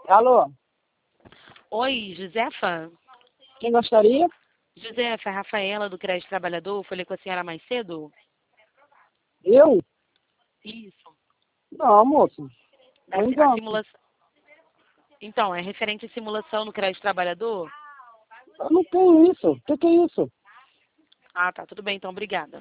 Alô, Oi, Josefa? quem gostaria? Josefa, é a Rafaela do Crédito Trabalhador. Falei com a senhora mais cedo? Eu? Isso. Não, moço. É Não a engano. simulação. Então, é referente à simulação no Crédito Trabalhador? Eu não tenho isso. O que é isso? Ah, tá, tudo bem, então, obrigada.